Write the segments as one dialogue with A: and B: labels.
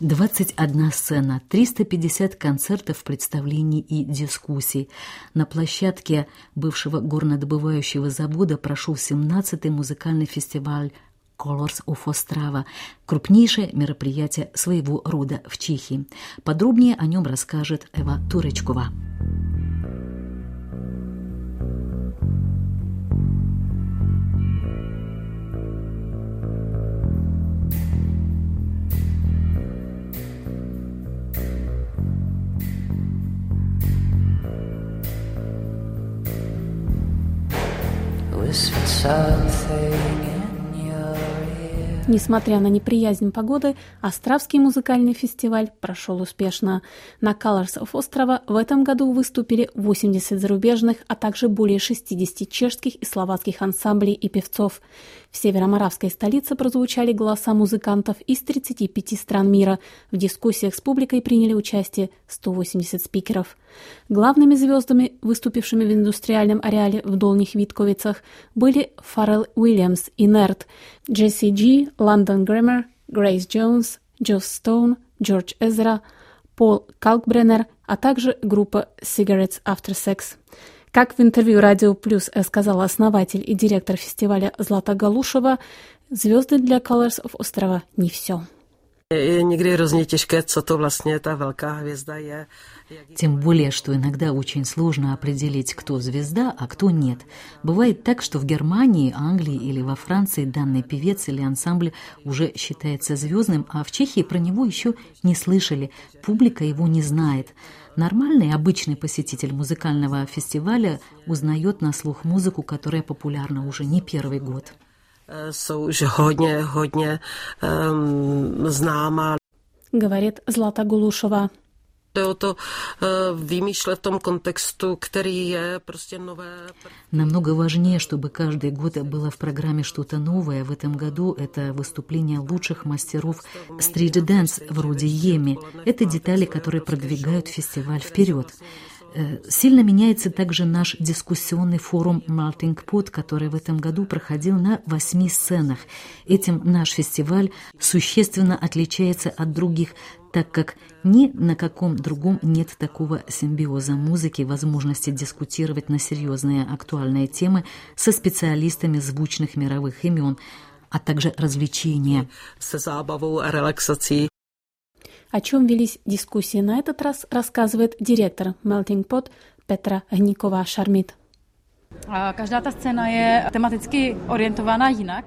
A: 21 сцена, 350 концертов, представлений и дискуссий. На площадке бывшего горнодобывающего завода прошел 17-й музыкальный фестиваль Colors of Ostrava, крупнейшее мероприятие своего рода в Чехии. Подробнее о нем расскажет Эва Туречкова.
B: Несмотря на неприязнь погоды, Островский музыкальный фестиваль прошел успешно. На Colors of Ostrava в этом году выступили 80 зарубежных, а также более 60 чешских и словацких ансамблей и певцов. В североморавской столице прозвучали голоса музыкантов из 35 стран мира. В дискуссиях с публикой приняли участие 180 спикеров. Главными звездами, выступившими в индустриальном ареале в Долних Витковицах, были Фаррелл Уильямс и Нерд, Джесси Джи, Лондон Грэммер, Грейс Джонс, Джосс Стоун, Джордж Эзра, Пол Калкбреннер, а также группа Cigarettes After Sex. Как в интервью «Радио Плюс» сказала основатель и директор фестиваля Злата Галушева, звезды для Colors of Ostrava не все.
A: Тем более, что иногда очень сложно определить, кто звезда, а кто нет. Бывает так, что в Германии, Англии или во Франции данный певец или ансамбль уже считается звездным, а в Чехии про него еще не слышали, публика его не знает. Нормальный, обычный посетитель музыкального фестиваля узнает на слух музыку, которая популярна уже не первый год.
B: Говорит Злата Галушева.
A: Намного важнее, чтобы каждый год было в программе что-то новое. В этом году это выступление лучших мастеров стрит-дэнс вроде Йеми. Это детали, которые продвигают фестиваль вперед. Сильно меняется также наш дискуссионный форум Melting Pot, который в этом году проходил на 8 сценах. Этим наш фестиваль существенно отличается от других, так как ни на каком другом нет такого симбиоза музыки, возможности дискутировать на серьезные актуальные темы со специалистами звучных мировых имен, а также развлечения.
C: Со забавой, релаксацией.
B: О чем велись дискуссии на этот раз, рассказывает директор Melting Pot Petra Hníková-Šarmit.
D: Každá ta scéna je tematicky orientovaná jinak.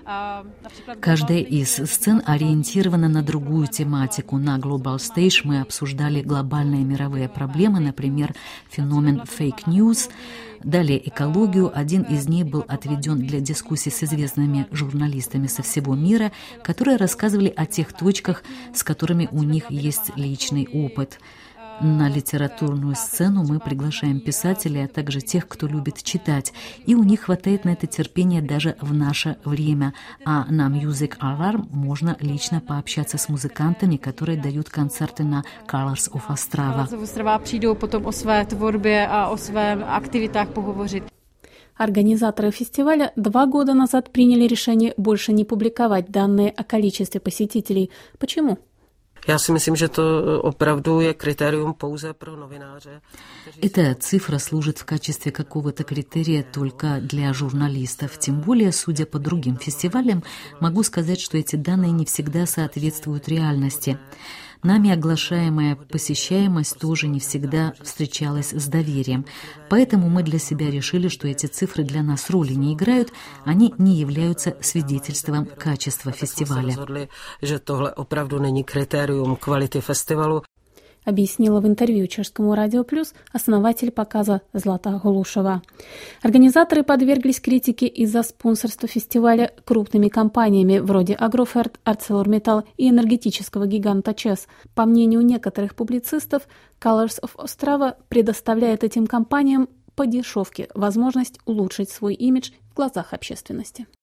A: Каждая из сцен ориентирована на другую тематику. На Global Stage мы обсуждали глобальные мировые проблемы, например, феномен fake news. Далее экологию. Один из них был отведен для дискуссий с известными журналистами со всего мира, которые рассказывали о тех точках, с которыми у них есть личный опыт. На литературную сцену мы приглашаем писателей, а также тех, кто любит читать, и у них хватает на это терпения даже в наше время. А на Music Alarm можно лично пообщаться с музыкантами, которые дают концерты на Colors of Ostrava.
D: Přijdou potom o své tvorbě a o svých aktivitách pohovořit.
B: Организаторы фестиваля 2 года назад приняли решение больше не публиковать данные о количестве посетителей. Почему?
C: Já si myslím, že to opravdu je kritérium pouze pro novináře.
A: Эта цифра служит в качестве какого-то критерия только для журналистов. Тем более, судя по другим фестивалям, могу сказать, что эти данные не всегда соответствуют реальности. Нами оглашаемая посещаемость тоже не всегда встречалась с доверием. Поэтому мы для себя решили, что эти цифры для нас роли не играют, они не являются свидетельством качества фестиваля.
B: Объяснила в интервью чешскому «Радио Плюс» основатель показа Злата Галушева. Организаторы подверглись критике из-за спонсорства фестиваля крупными компаниями вроде Agrofert, ArcelorMittal и энергетического гиганта ЧЭС. По мнению некоторых публицистов, Colors of Ostrava предоставляет этим компаниям по дешевке возможность улучшить свой имидж в глазах общественности.